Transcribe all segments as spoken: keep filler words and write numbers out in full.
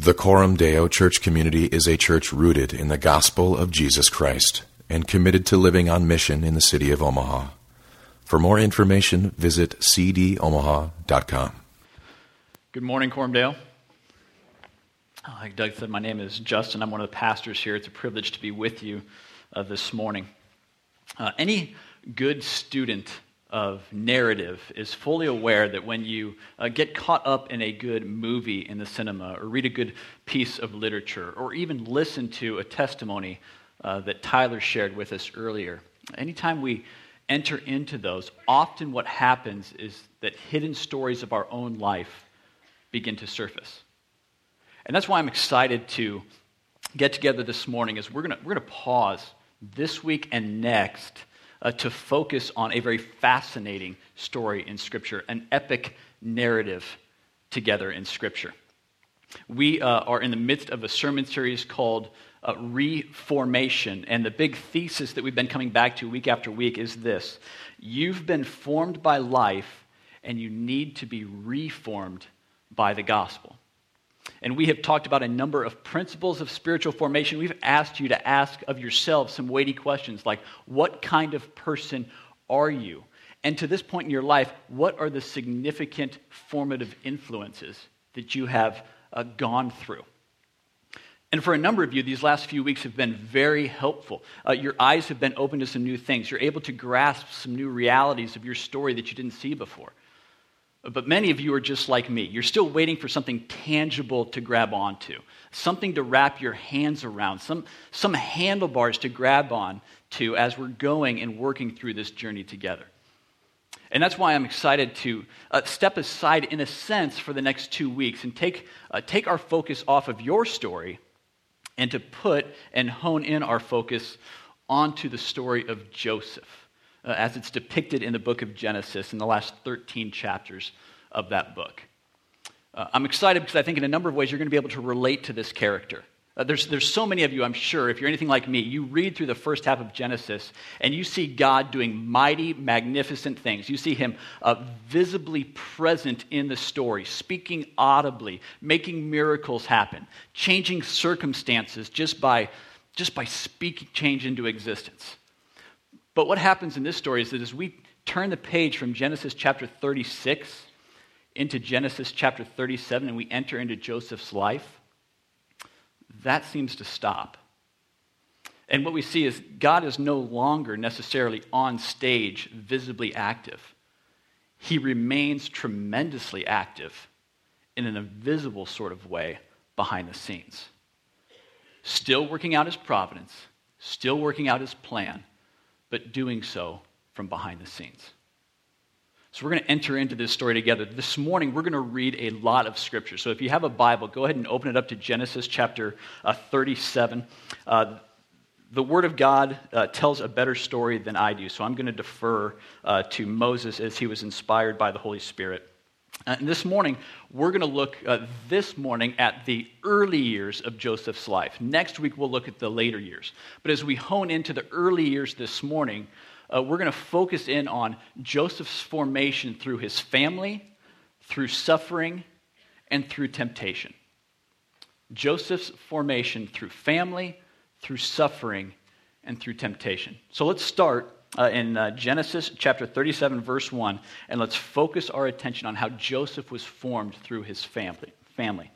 The Coram Deo Church community is a church rooted in the gospel of Jesus Christ and committed to living on mission in the city of Omaha. For more information, visit c d omaha dot com. Good morning, Coram Deo. Like Doug said, my name is Justin. I'm one of the pastors here. It's a privilege to be with you uh, this morning. Uh, any good student of narrative is fully aware that when you uh, get caught up in a good movie in the cinema, or read a good piece of literature, or even listen to a testimony uh, that Tyler shared with us earlier, anytime we enter into those, often what happens is that hidden stories of our own life begin to surface. And that's why I'm excited to get together this morning, is we're gonna we're gonna pause this week and next uh, to focus on a very fascinating story in Scripture, an epic narrative together in Scripture. We uh, are in the midst of a sermon series called uh, Reformation, and the big thesis that we've been coming back to week after week is this: you've been formed by life, and you need to be reformed by the gospel. And we have talked about a number of principles of spiritual formation. We've asked you to ask of yourselves some weighty questions like, what kind of person are you? And to this point in your life, what are the significant formative influences that you have uh, gone through? And for a number of you, these last few weeks have been very helpful. Uh, your eyes have been opened to some new things. You're able to grasp some new realities of your story that you didn't see before. But many of you are just like me. You're still waiting for something tangible to grab onto, something to wrap your hands around, some, some handlebars to grab on to as we're going and working through this journey together. And that's why I'm excited to uh, step aside, in a sense, for the next two weeks and take, uh, take our focus off of your story and to put and hone in our focus onto the story of Joseph, Uh, as it's depicted in the book of Genesis in the last thirteen chapters of that book. Uh, I'm excited because I think in a number of ways you're going to be able to relate to this character. Uh, there's, there's so many of you, I'm sure, if you're anything like me, you read through the first half of Genesis and you see God doing mighty, magnificent things. You see him uh, visibly present in the story, speaking audibly, making miracles happen, changing circumstances just by, just by speaking change into existence. But what happens in this story is that as we turn the page from Genesis chapter thirty-six into Genesis chapter thirty-seven and we enter into Joseph's life, that seems to stop. And what we see is God is no longer necessarily on stage, visibly active. He remains tremendously active in an invisible sort of way behind the scenes. Still working out his providence, still working out his plan, but doing so from behind the scenes. So we're going to enter into this story together. This morning, we're going to read a lot of Scripture. So if you have a Bible, go ahead and open it up to Genesis chapter uh, thirty-seven. Uh, the Word of God uh, tells a better story than I do, so I'm going to defer uh, to Moses as he was inspired by the Holy Spirit. Uh, and this morning, we're going to look uh, this morning at the early years of Joseph's life. Next week, we'll look at the later years. But as we hone into the early years this morning, uh, we're going to focus in on Joseph's formation through his family, through suffering, and through temptation. Joseph's formation through family, through suffering, and through temptation. So let's start Uh, in uh, Genesis chapter thirty-seven, verse one, and let's focus our attention on how Joseph was formed through his family. family.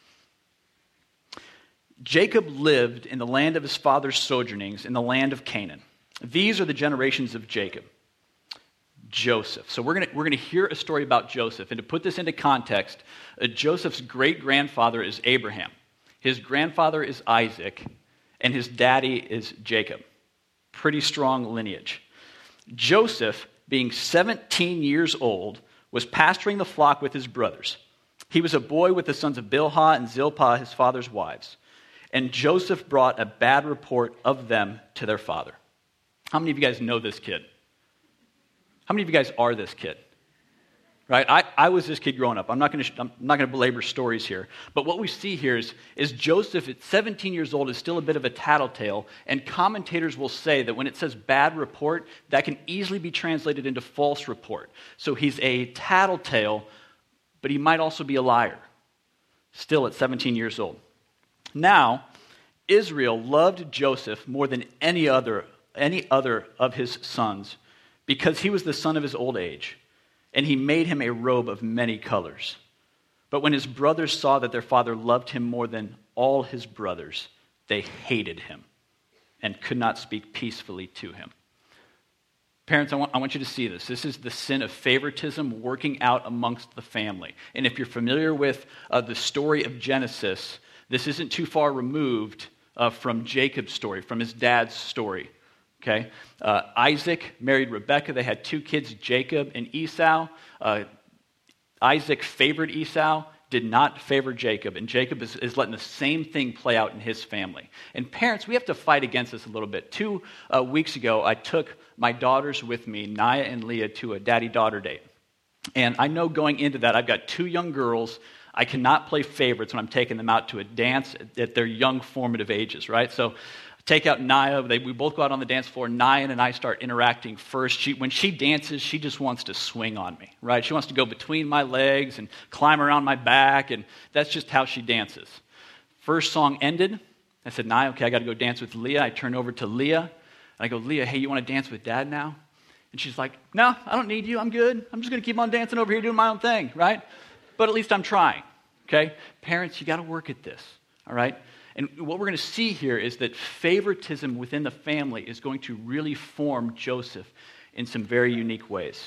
Jacob lived in the land of his father's sojournings in the land of Canaan. These are the generations of Jacob. Joseph. So we're going we're going to hear a story about Joseph. And to put this into context, uh, Joseph's great-grandfather is Abraham. His grandfather is Isaac, and his daddy is Jacob. Pretty strong lineage. Joseph, being seventeen years old, was pasturing the flock with his brothers. He was a boy with the sons of Bilhah and Zilpah, his father's wives. And Joseph brought a bad report of them to their father. How many of you guys know this kid? How many of you guys are this kid? Right? I, I was this kid growing up. I'm not going to I'm not going to belabor stories here. But what we see here is, is Joseph at seventeen years old is still a bit of a tattletale, and commentators will say that when it says bad report, that can easily be translated into false report. So he's a tattletale, but he might also be a liar. still at seventeen years old. Now, Israel loved Joseph more than any other, any other of his sons, because he was the son of his old age, and he made him a robe of many colors. But when his brothers saw that their father loved him more than all his brothers, they hated him and could not speak peacefully to him. Parents, I want, I want you to see this. This is the sin of favoritism working out amongst the family. And if you're familiar with uh, the story of Genesis, this isn't too far removed uh, from Jacob's story, from his dad's story. Okay, uh, Isaac married Rebekah. They had two kids, Jacob and Esau. Uh, Isaac favored Esau, did not favor Jacob. And Jacob is, is letting the same thing play out in his family. And parents, we have to fight against this a little bit. Two uh, weeks ago, I took my daughters with me, Naya and Leah, to a daddy-daughter date. And I know going into that, I've got two young girls. I cannot play favorites when I'm taking them out to a dance at, at their young formative ages, right? So take out Naya. They, we both go out on the dance floor. Naya and I start interacting first. She, when she dances, she just wants to swing on me, right? She wants to go between my legs and climb around my back, and that's just how she dances. First song ended. I said, Naya, okay, I got to go dance with Leah. I turn over to Leah, and I go, Leah, hey, you want to dance with Dad now? And she's like, no, I don't need you. I'm good. I'm just going to keep on dancing over here doing my own thing, right? But at least I'm trying, okay? Parents, you got to work at this, all right? And what we're going to see here is that favoritism within the family is going to really form Joseph in some very unique ways.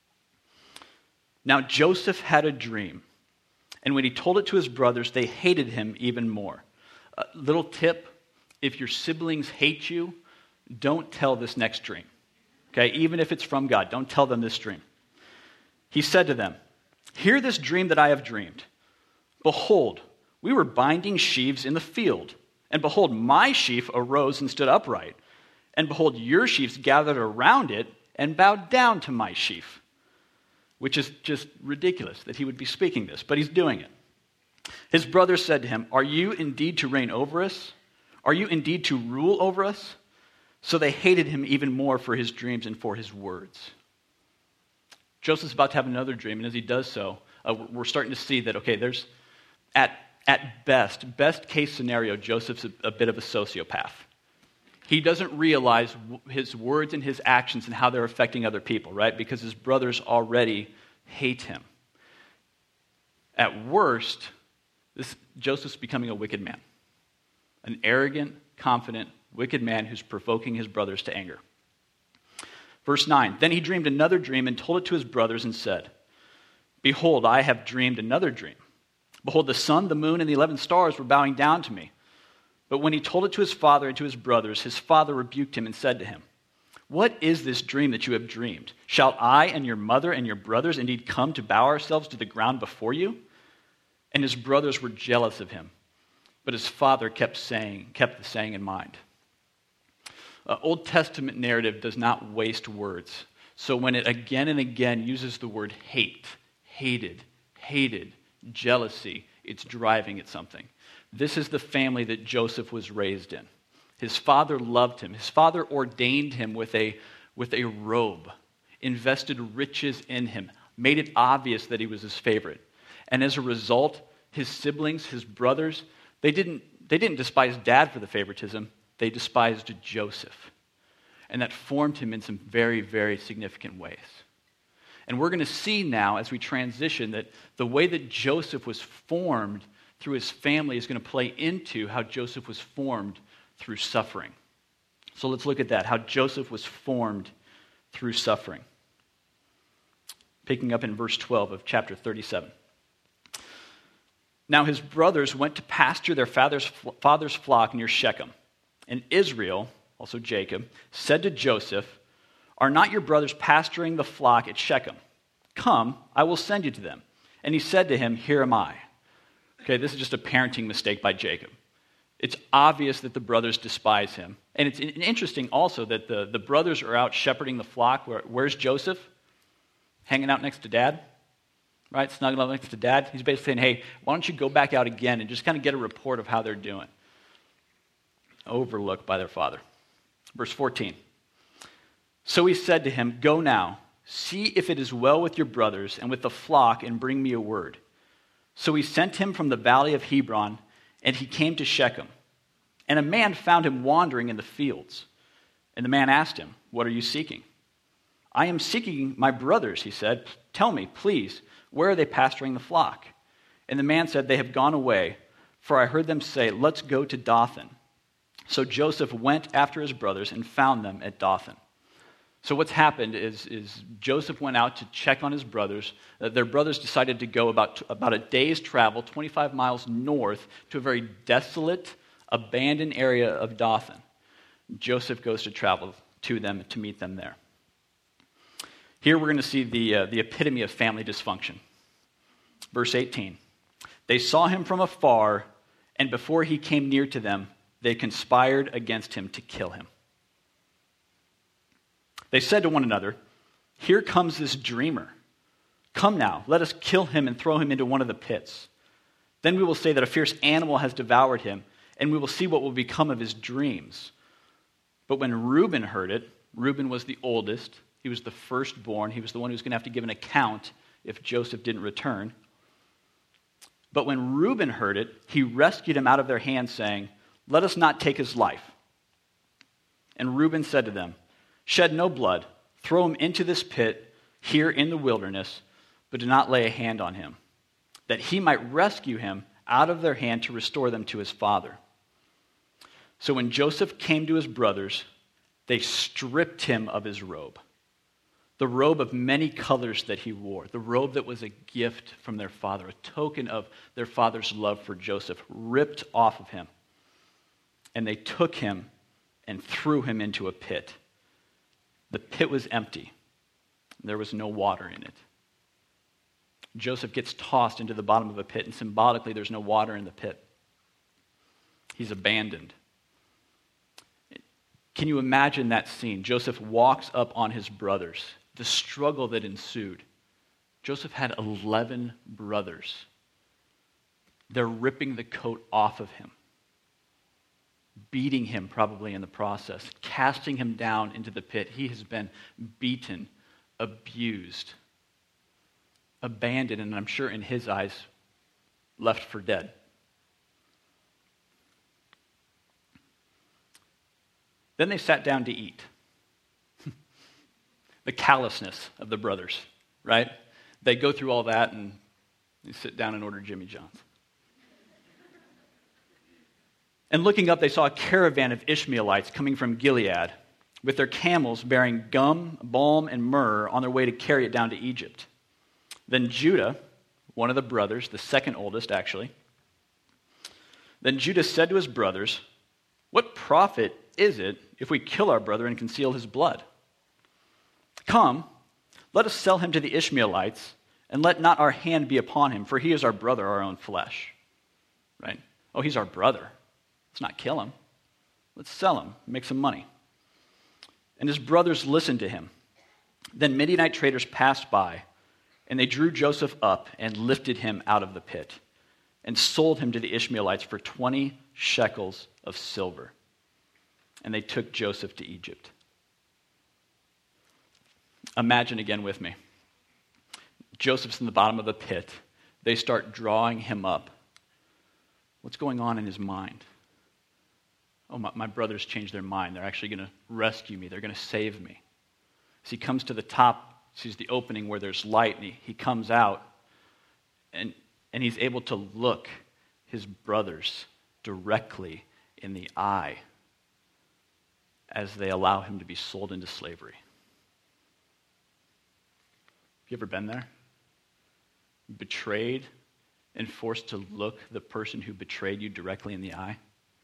Now, Joseph had a dream, and when he told it to his brothers, they hated him even more. Uh, little tip, if your siblings hate you, don't tell this next dream. Okay, even if it's from God, don't tell them this dream. He said to them, hear this dream that I have dreamed. Behold, we were binding sheaves in the field, and behold, my sheaf arose and stood upright, and behold, your sheaves gathered around it and bowed down to my sheaf, which is just ridiculous that he would be speaking this, but he's doing it. His brothers said to him, are you indeed to reign over us? Are you indeed to rule over us? So they hated him even more for his dreams and for his words. Joseph's about to have another dream, and as he does so, uh, we're starting to see that, okay, there's, at At best, best case scenario, Joseph's a, a bit of a sociopath. He doesn't realize w- his words and his actions and how they're affecting other people, right? Because his brothers already hate him. At worst, this, Joseph's becoming a wicked man. An arrogant, confident, wicked man who's provoking his brothers to anger. Verse nine, then he dreamed another dream and told it to his brothers and said, behold, I have dreamed another dream. Behold, the sun, the moon, and the eleven stars were bowing down to me. But when he told it to his father and to his brothers, his father rebuked him and said to him, what is this dream that you have dreamed? Shall I and your mother and your brothers indeed come to bow ourselves to the ground before you? And his brothers were jealous of him. But his father kept saying, kept the saying in mind. Uh, Old Testament narrative does not waste words. So when it again and again uses the word hate, hated, hated, jealousy, it's driving at something. This is the family that Joseph was raised in. His father loved him. His father ordained him with a, with a robe, invested riches in him, made it obvious that he was his favorite. And as a result, his siblings, his brothers, they didn't, they didn't despise dad for the favoritism. They despised Joseph. And that formed him in some very, very significant ways. And we're going to see now as we transition that the way that Joseph was formed through his family is going to play into how Joseph was formed through suffering. So let's look at that, how Joseph was formed through suffering. Picking up in verse twelve of chapter thirty-seven. Now his brothers went to pasture their father's, father's flock near Shechem. And Israel, also Jacob, said to Joseph, are not your brothers pasturing the flock at Shechem? Come, I will send you to them. And he said to him, here am I. Okay, this is just a parenting mistake by Jacob. It's obvious that the brothers despise him. And it's interesting also that the, the brothers are out shepherding the flock. Where, where's Joseph? Hanging out next to dad, right? Snuggling up next to dad. He's basically saying, hey, why don't you go back out again and just kind of get a report of how they're doing. Overlooked by their father. Verse fourteen. So he said to him, go now, see if it is well with your brothers and with the flock, and bring me a word. So he sent him from the valley of Hebron, and he came to Shechem. And a man found him wandering in the fields. And the man asked him, "What are you seeking?" "I am seeking my brothers," he said. "Tell me, please, where are they pasturing the flock?" And the man said, "They have gone away, for I heard them say, 'Let's go to Dothan.'" So Joseph went after his brothers and found them at Dothan. So what's happened is, is Joseph went out to check on his brothers. Uh, their brothers decided to go about, about a day's travel, twenty-five miles north, to a very desolate, abandoned area of Dothan. Joseph goes to travel to them to meet them there. Here we're going to see the, uh, the epitome of family dysfunction. Verse eighteen. They saw him from afar, and before he came near to them, they conspired against him to kill him. They said to one another, "Here comes this dreamer. Come now, let us kill him and throw him into one of the pits. Then we will say that a fierce animal has devoured him, and we will see what will become of his dreams." But when Reuben heard it, Reuben was the oldest. He was the firstborn. He was the one who was going to have to give an account if Joseph didn't return. But when Reuben heard it, he rescued him out of their hands, saying, "Let us not take his life." And Reuben said to them, "Shed no blood. Throw him into this pit here in the wilderness, but do not lay a hand on him, that he might rescue him out of their hand to restore them to his father." So when Joseph came to his brothers, they stripped him of his robe, the robe of many colors that he wore, the robe that was a gift from their father, a token of their father's love for Joseph, ripped off of him. And they took him and threw him into a pit. The pit was empty. There was no water in it. Joseph gets tossed into the bottom of a pit, and symbolically there's no water in the pit. He's abandoned. Can you imagine that scene? Joseph walks up on his brothers, the struggle that ensued. Joseph had eleven brothers. They're ripping the coat off of him, beating him probably in the process, casting him down into the pit. He has been beaten, abused, abandoned, and I'm sure in his eyes, left for dead. Then they sat down to eat. The callousness of the brothers, right? They go through all that and they sit down and order Jimmy John's. And looking up, they saw a caravan of Ishmaelites coming from Gilead with their camels bearing gum, balm, and myrrh on their way to carry it down to Egypt. Then Judah, one of the brothers, the second oldest actually, then Judah said to his brothers, "What profit is it if we kill our brother and conceal his blood? Come, let us sell him to the Ishmaelites, and let not our hand be upon him, for he is our brother, our own flesh." Right? Oh, he's our brother. Let's not kill him. Let's sell him, make some money. And his brothers listened to him. Then Midianite traders passed by, and they drew Joseph up and lifted him out of the pit, and sold him to the Ishmaelites for twenty shekels of silver. And they took Joseph to Egypt. Imagine again with me. Joseph's in the bottom of the pit. They start drawing him up. What's going on in his mind? Oh, my, my brothers changed their mind. They're actually going to rescue me. They're going to save me. As he comes to the top, sees the opening where there's light, and he, he comes out, and, and he's able to look his brothers directly in the eye as they allow him to be sold into slavery. Have you ever been there? Betrayed and forced to look the person who betrayed you directly in the eye?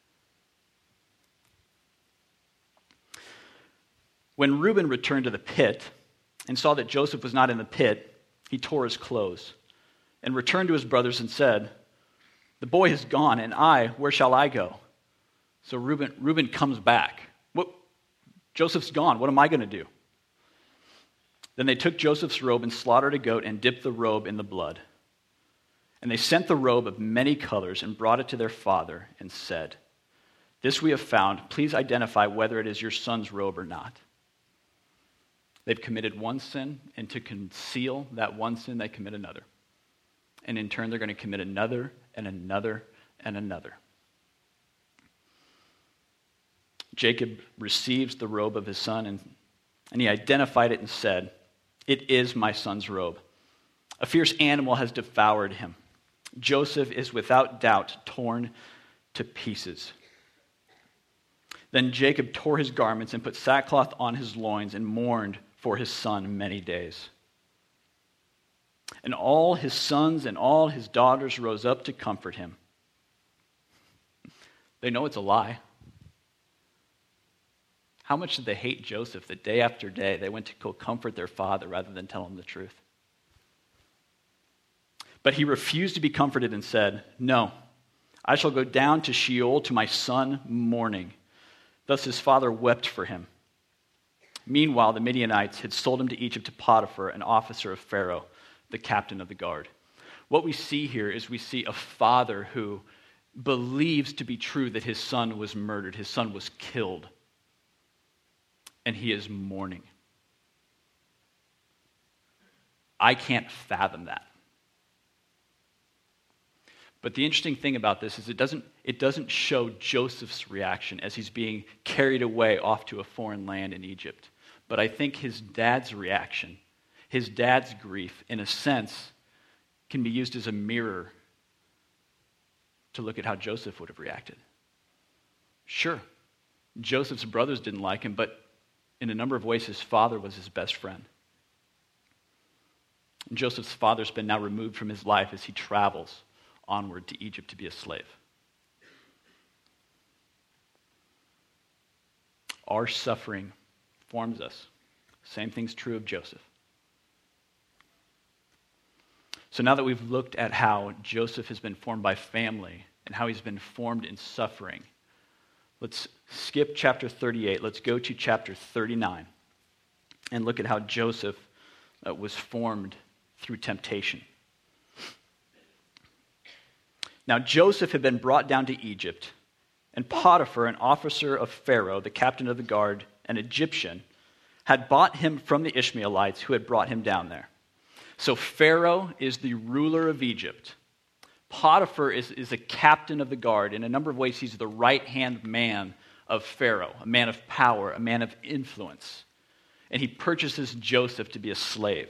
When Reuben returned to the pit and saw that Joseph was not in the pit, he tore his clothes and returned to his brothers and said, "The boy has gone, and I, where shall I go?" So Reuben, Reuben comes back. What? Joseph's gone. What am I going to do? Then they took Joseph's robe and slaughtered a goat and dipped the robe in the blood. And they sent the robe of many colors and brought it to their father and said, "This we have found. Please identify whether it is your son's robe or not." They've committed one sin, and to conceal that one sin, they commit another. And in turn, they're going to commit another and another and another. Jacob receives the robe of his son, and, and he identified it and said, "It is my son's robe. A fierce animal has devoured him. Joseph is without doubt torn to pieces." Then Jacob tore his garments and put sackcloth on his loins and mourned for his son many days. And all his sons and all his daughters rose up to comfort him. They know it's a lie. How much did they hate Joseph that day after day they went to go comfort their father rather than tell him the truth? But he refused to be comforted and said, "No, I shall go down to Sheol to my son mourning." Thus his father wept for him. Meanwhile, the Midianites had sold him to Egypt to Potiphar, an officer of Pharaoh, the captain of the guard. What we see here is we see a father who believes to be true that his son was murdered, his son was killed, and he is mourning. I can't fathom that. But the interesting thing about this is it doesn't, it doesn't show Joseph's reaction as he's being carried away off to a foreign land in Egypt. But I think his dad's reaction, his dad's grief, in a sense, can be used as a mirror to look at how Joseph would have reacted. Sure, Joseph's brothers didn't like him, but in a number of ways, his father was his best friend. And Joseph's father's been now removed from his life as he travels onward to Egypt to be a slave. Our suffering forms us. Same thing's true of Joseph. So now that we've looked at how Joseph has been formed by family and how he's been formed in suffering, let's skip chapter thirty-eight. Let's go to chapter thirty-nine and look at how Joseph uh, was formed through temptation. Now, Joseph had been brought down to Egypt, and Potiphar, an officer of Pharaoh, the captain of the guard, an Egyptian, had bought him from the Ishmaelites who had brought him down there. So Pharaoh is the ruler of Egypt. Potiphar is, is a captain of the guard. In a number of ways, he's the right-hand man of Pharaoh, a man of power, a man of influence. And he purchases Joseph to be a slave.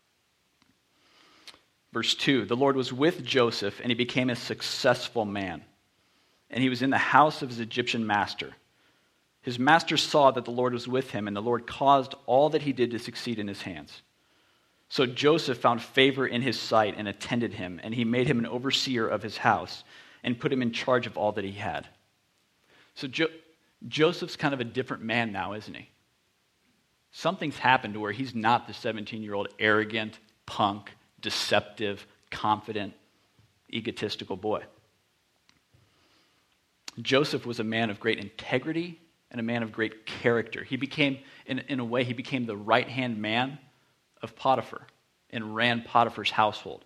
Verse two, the Lord was with Joseph, and he became a successful man. And he was in the house of his Egyptian master. His master saw that the Lord was with him, and the Lord caused all that he did to succeed in his hands. So Joseph found favor in his sight and attended him, and he made him an overseer of his house and put him in charge of all that he had. So jo- Joseph's kind of a different man now, isn't he? Something's happened to where he's not the seventeen-year-old arrogant, punk, deceptive, confident, egotistical boy. Joseph was a man of great integrity and a man of great character. He became, in, in a way, he became the right-hand man of Potiphar and ran Potiphar's household.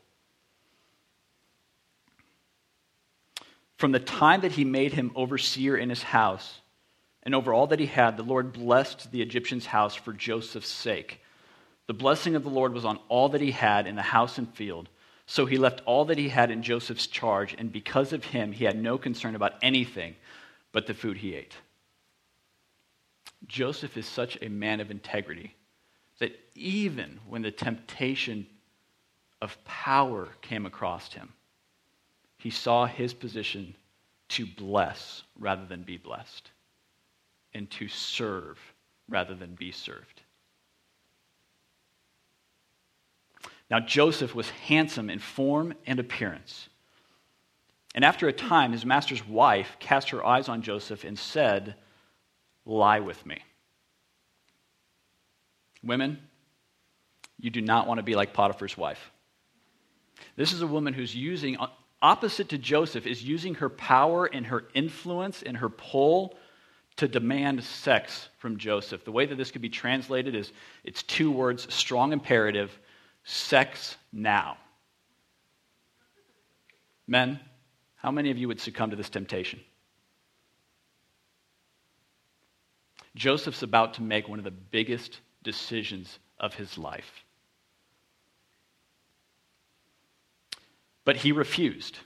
From the time that he made him overseer in his house and over all that he had, the Lord blessed the Egyptian's house for Joseph's sake. The blessing of the Lord was on all that he had in the house and field. So he left all that he had in Joseph's charge, and because of him, he had no concern about anything but the food he ate. Joseph is such a man of integrity that even when the temptation of power came across him, he saw his position to bless rather than be blessed, and to serve rather than be served. Now, Joseph was handsome in form and appearance. And after a time, his master's wife cast her eyes on Joseph and said, "Lie with me." Women, you do not want to be like Potiphar's wife. This is a woman who's using, opposite to Joseph, is using her power and her influence and her pull to demand sex from Joseph. The way that this could be translated is, it's two words, strong imperative, sex now. Men, how many of you would succumb to this temptation? Joseph's about to make one of the biggest decisions of his life. But he refused.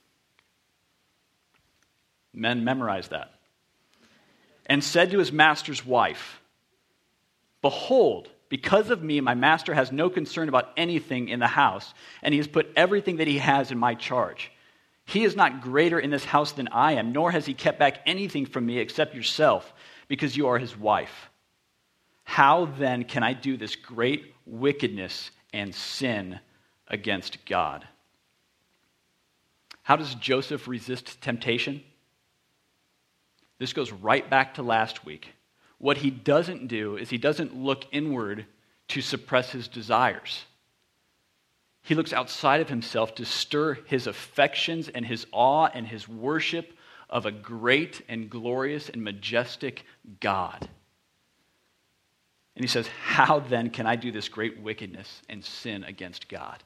Men memorize that. And said to his master's wife, "Behold, because of me, my master has no concern about anything in the house, and he has put everything that he has in my charge. He is not greater in this house than I am, nor has he kept back anything from me except yourself, because you are his wife. How then can I do this great wickedness and sin against God?" How does Joseph resist temptation? This goes right back to last week. What he doesn't do is he doesn't look inward to suppress his desires. He looks outside of himself to stir his affections and his awe and his worship of a great and glorious and majestic God. And he says, how then can I do this great wickedness and sin against God?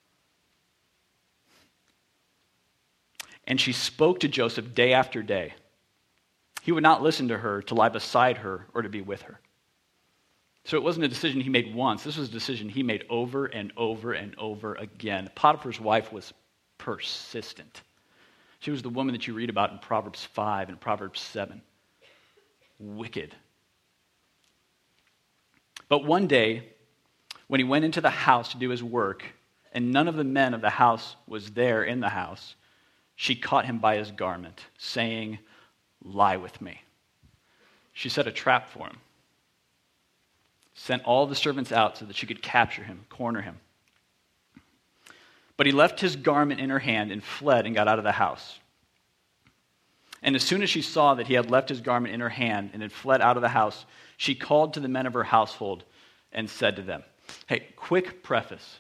And she spoke to Joseph day after day. He would not listen to her, to lie beside her, or to be with her. So it wasn't a decision he made once. This was a decision he made over and over and over again. Potiphar's wife was persistent. She was the woman that you read about in Proverbs five and Proverbs seven. Wicked. But one day, when he went into the house to do his work, and none of the men of the house was there in the house, she caught him by his garment, saying, "Lie with me." She set a trap for him, sent all the servants out so that she could capture him, corner him. But he left his garment in her hand and fled and got out of the house. And as soon as she saw that he had left his garment in her hand and had fled out of the house, she called to the men of her household and said to them, hey, quick preface.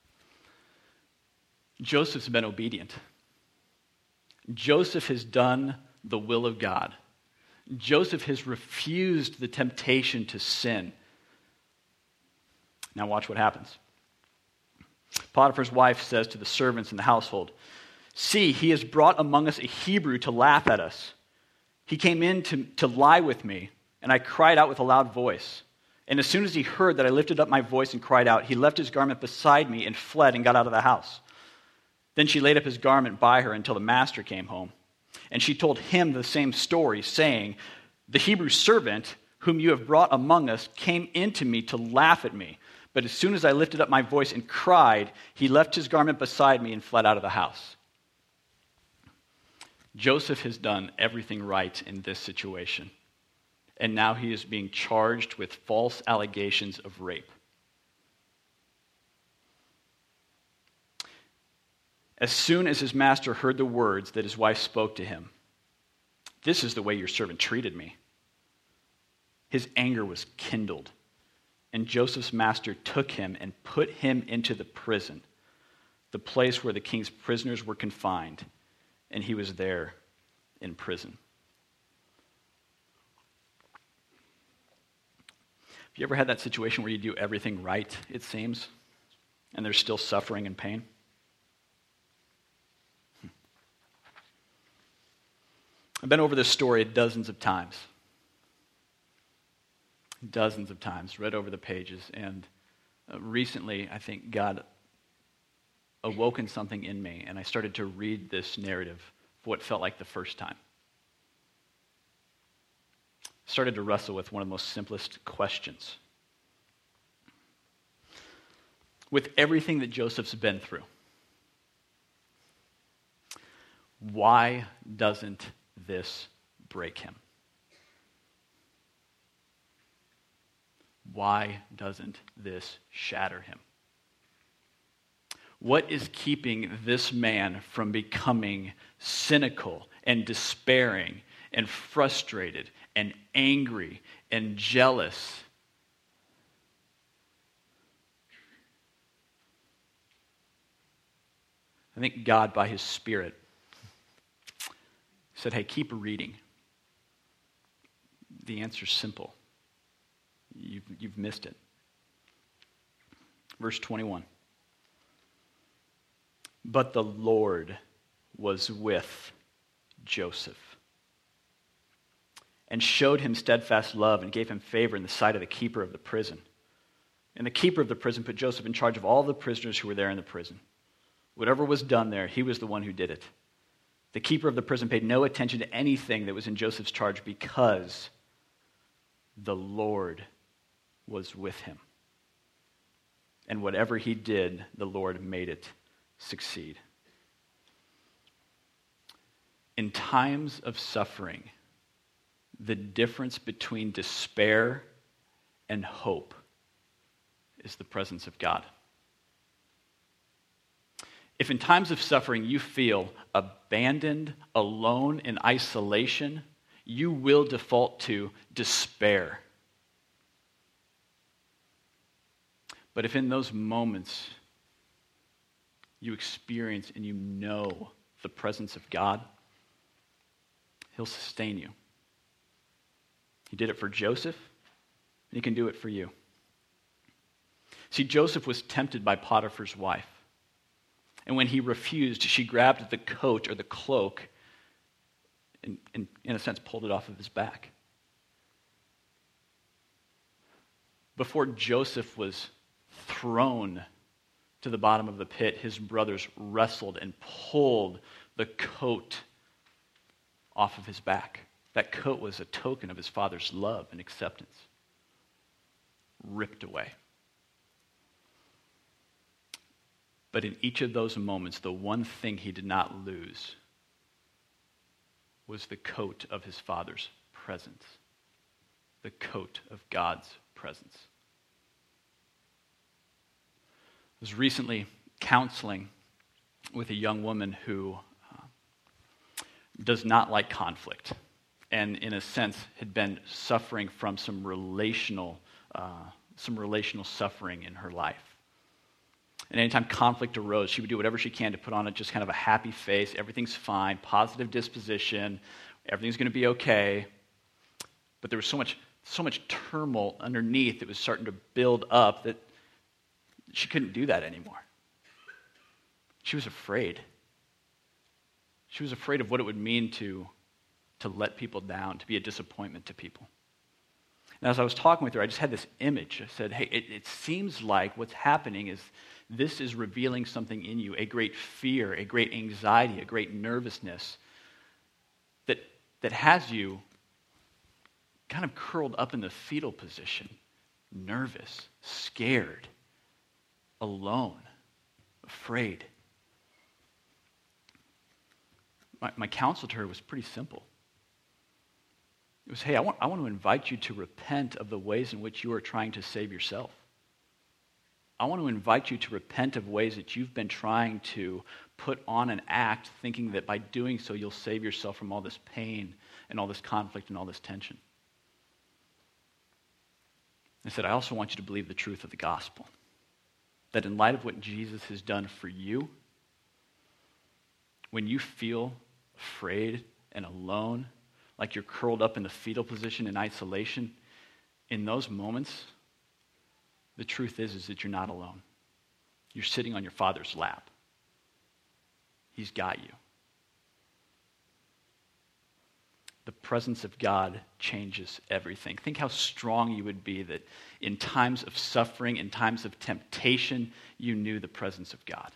Joseph's been obedient. Joseph has done the will of God. Joseph has refused the temptation to sin. Now watch what happens. Potiphar's wife says to the servants in the household, "See, he has brought among us a Hebrew to laugh at us. He came in to, to lie with me, and I cried out with a loud voice. And as soon as he heard that I lifted up my voice and cried out, he left his garment beside me and fled and got out of the house. Then she laid up his garment by her until the master came home. And she told him the same story, saying, 'The Hebrew servant whom you have brought among us came into me to laugh at me. But as soon as I lifted up my voice and cried, he left his garment beside me and fled out of the house.'" Joseph has done everything right in this situation. And now he is being charged with false allegations of rape. As soon as his master heard the words that his wife spoke to him, "This is the way your servant treated me," his anger was kindled. And Joseph's master took him and put him into the prison, the place where the king's prisoners were confined, and he was there in prison. Have you ever had that situation where you do everything right, it seems, and there's still suffering and pain? I've been over this story dozens of times. Dozens of times, read over the pages, and uh, recently I think God awoken something in me, and I started to read this narrative for what felt like the first time. Started to wrestle with one of the most simplest questions. With everything that Joseph's been through, why doesn't this break him? Why doesn't this shatter him? What is keeping this man from becoming cynical and despairing and frustrated and angry and jealous? I think God, by his Spirit, said, hey, keep reading. The answer's simple. You've, you've missed it. Verse twenty-one. But the Lord was with Joseph and showed him steadfast love and gave him favor in the sight of the keeper of the prison. And the keeper of the prison put Joseph in charge of all the prisoners who were there in the prison. Whatever was done there, he was the one who did it. The keeper of the prison paid no attention to anything that was in Joseph's charge because the Lord was with him. And whatever he did, the Lord made it succeed. In times of suffering, the difference between despair and hope is the presence of God. If in times of suffering you feel abandoned, alone, in isolation, you will default to despair. But if in those moments you experience and you know the presence of God, he'll sustain you. He did it for Joseph, and he can do it for you. See, Joseph was tempted by Potiphar's wife. And when he refused, she grabbed the coat or the cloak and, and, in a sense, pulled it off of his back. Before Joseph was thrown to the bottom of the pit, his brothers wrestled and pulled the coat off of his back. That coat was a token of his father's love and acceptance. Ripped away. But in each of those moments, the one thing he did not lose was the coat of his father's presence. The coat of God's presence. I was recently counseling with a young woman who uh, does not like conflict and, in a sense, had been suffering from some relational, uh, some relational suffering in her life. And anytime conflict arose, she would do whatever she can to put on a, just kind of a happy face. Everything's fine, positive disposition, everything's going to be okay. But there was so much, so much turmoil underneath that was starting to build up that she couldn't do that anymore. She was afraid. She was afraid of what it would mean to, to let people down, to be a disappointment to people. And as I was talking with her, I just had this image. I said, hey, it, it seems like what's happening is this is revealing something in you, a great fear, a great anxiety, a great nervousness that, that has you kind of curled up in the fetal position, nervous, scared, alone, afraid. My, my counsel to her was pretty simple. It was, hey, I want, I want to invite you to repent of the ways in which you are trying to save yourself. I want to invite you to repent of ways that you've been trying to put on an act thinking that by doing so you'll save yourself from all this pain and all this conflict and all this tension. I said, I also want you to believe the truth of the gospel. That in light of what Jesus has done for you, when you feel afraid and alone, like you're curled up in the fetal position in isolation, in those moments, the truth is, is that you're not alone. You're sitting on your Father's lap. He's got you. The presence of God changes everything. Think how strong you would be that in times of suffering, in times of temptation, you knew the presence of God.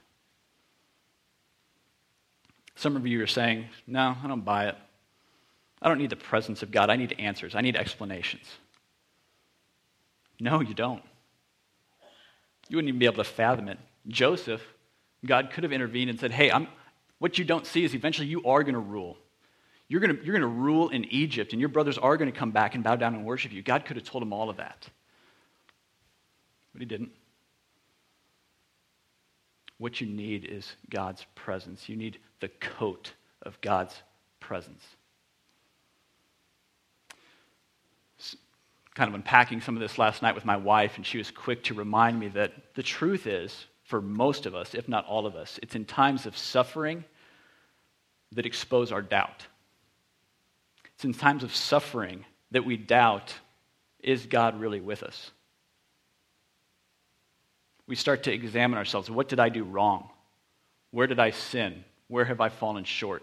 Some of you are saying, no, I don't buy it. I don't need the presence of God. I need answers. I need explanations. No, you don't. You wouldn't even be able to fathom it. Joseph, God could have intervened and said, hey, I'm, what you don't see is eventually you are going to rule. You're going to, you're going to rule in Egypt, and your brothers are going to come back and bow down and worship you. God could have told him all of that. But he didn't. What you need is God's presence. You need the coat of God's presence. Kind of unpacking some of this last night with my wife, and she was quick to remind me that the truth is, for most of us, if not all of us, it's in times of suffering that expose our doubt. It's in times of suffering that we doubt, is God really with us? We start to examine ourselves. What did I do wrong? Where did I sin? Where have I fallen short?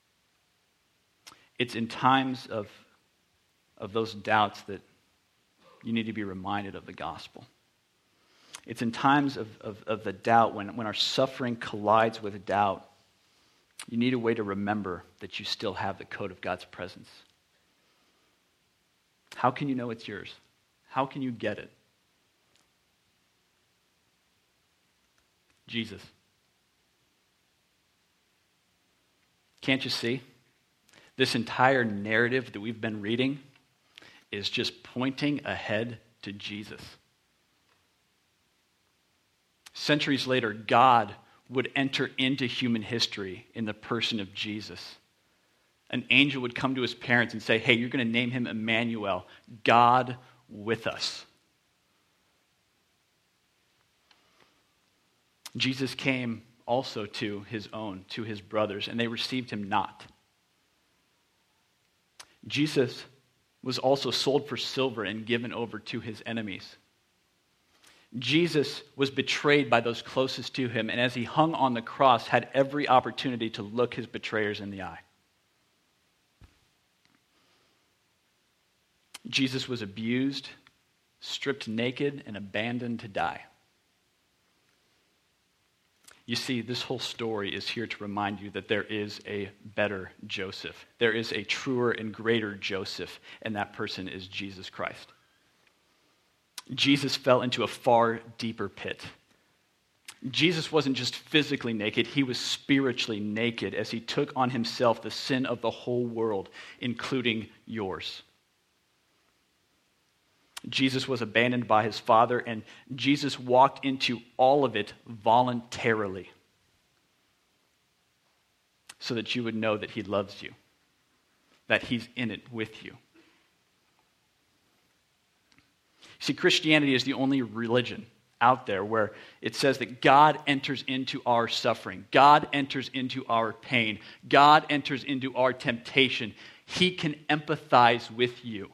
It's in times of, of those doubts that, you need to be reminded of the gospel. It's in times of, of, of the doubt, when, when our suffering collides with doubt, you need a way to remember that you still have the coat of God's presence. How can you know it's yours? How can you get it? Jesus. Can't you see? This entire narrative that we've been reading is just pointing ahead to Jesus. Centuries later, God would enter into human history in the person of Jesus. An angel would come to his parents and say, hey, you're going to name him Emmanuel, God with us. Jesus came also to his own, to his brothers, and they received him not. Jesus was also sold for silver and given over to his enemies. Jesus was betrayed by those closest to him, and as he hung on the cross, had every opportunity to look his betrayers in the eye. Jesus was abused, stripped naked, and abandoned to die. You see, this whole story is here to remind you that there is a better Joseph. There is a truer and greater Joseph, and that person is Jesus Christ. Jesus fell into a far deeper pit. Jesus wasn't just physically naked, he was spiritually naked as he took on himself the sin of the whole world, including yours. Jesus was abandoned by his Father, and Jesus walked into all of it voluntarily so that you would know that he loves you, that he's in it with you. See, Christianity is the only religion out there where it says that God enters into our suffering. God enters into our pain. God enters into our temptation. He can empathize with you.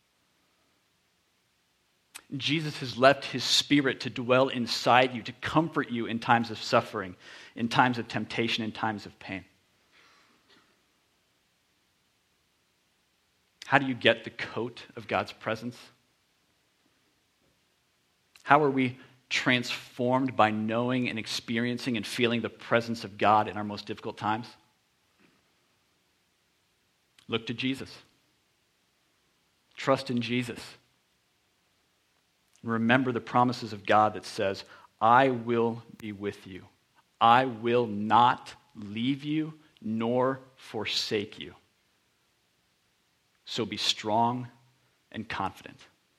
Jesus has left his Spirit to dwell inside you, to comfort you in times of suffering, in times of temptation, in times of pain. How do you get the coat of God's presence? How are we transformed by knowing and experiencing and feeling the presence of God in our most difficult times? Look to Jesus. Trust in Jesus. Remember the promises of God that says, I will be with you. I will not leave you nor forsake you. So be strong and confident.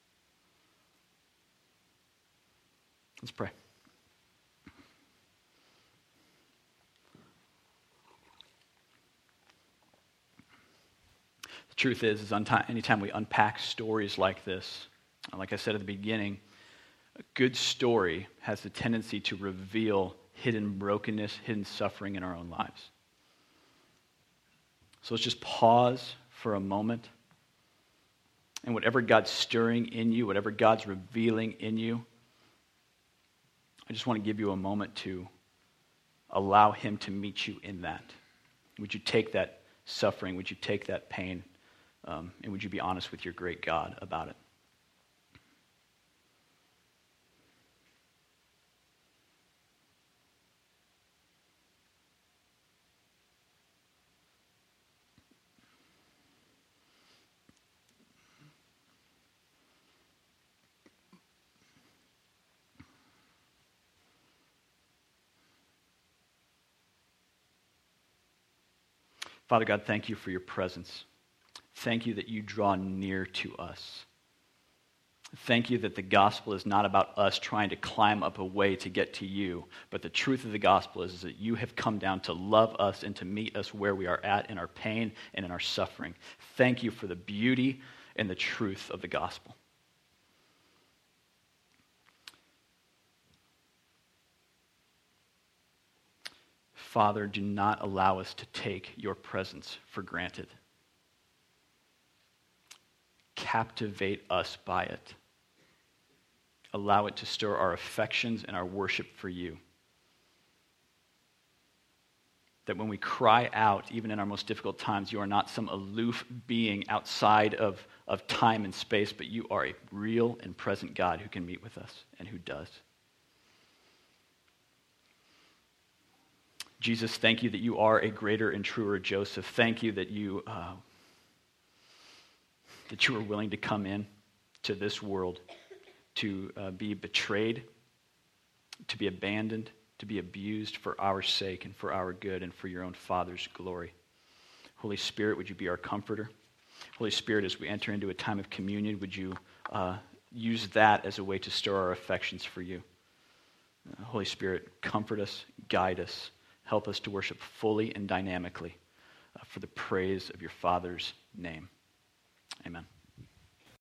Let's pray. The truth is, is anytime we unpack stories like this, like I said at the beginning, a good story has the tendency to reveal hidden brokenness, hidden suffering in our own lives. So let's just pause for a moment. And whatever God's stirring in you, whatever God's revealing in you, I just want to give you a moment to allow him to meet you in that. Would you take that suffering? Would you take that pain? Um, and would you be honest with your great God about it? Father God, thank you for your presence. Thank you that you draw near to us. Thank you that the gospel is not about us trying to climb up a way to get to you, but the truth of the gospel is, is that you have come down to love us and to meet us where we are at in our pain and in our suffering. Thank you for the beauty and the truth of the gospel. Father, do not allow us to take your presence for granted. Captivate us by it. Allow it to stir our affections and our worship for you. That when we cry out, even in our most difficult times, you are not some aloof being outside of, of time and space, but you are a real and present God who can meet with us and who does. Jesus, thank you that you are a greater and truer Joseph. Thank you that you uh, that you are willing to come in to this world to uh, be betrayed, to be abandoned, to be abused for our sake and for our good and for your own Father's glory. Holy Spirit, would you be our comforter? Holy Spirit, as we enter into a time of communion, would you uh, use that as a way to stir our affections for you? Uh, Holy Spirit, comfort us, guide us, help us to worship fully and dynamically uh, for the praise of your Father's name. Amen.